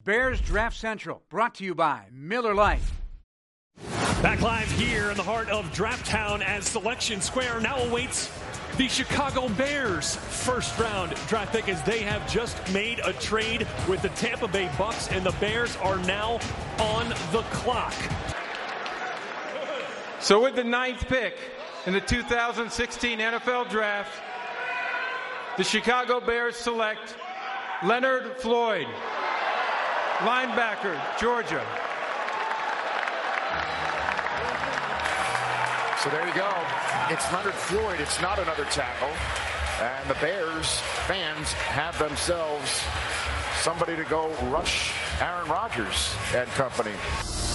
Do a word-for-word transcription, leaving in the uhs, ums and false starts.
Bears Draft Central, brought to you by Miller Lite. Back live here in the heart of Draft Town as Selection Square now awaits the Chicago Bears first round draft pick, as they have just made a trade with the Tampa Bay Bucks, and the Bears are now on the clock. So with the ninth pick in the two thousand sixteen N F L Draft, the Chicago Bears select Leonard Floyd, linebacker, Georgia. So there you go. It's Leonard Floyd. It's not another tackle. And the Bears fans have themselves somebody to go rush Aaron Rodgers and company.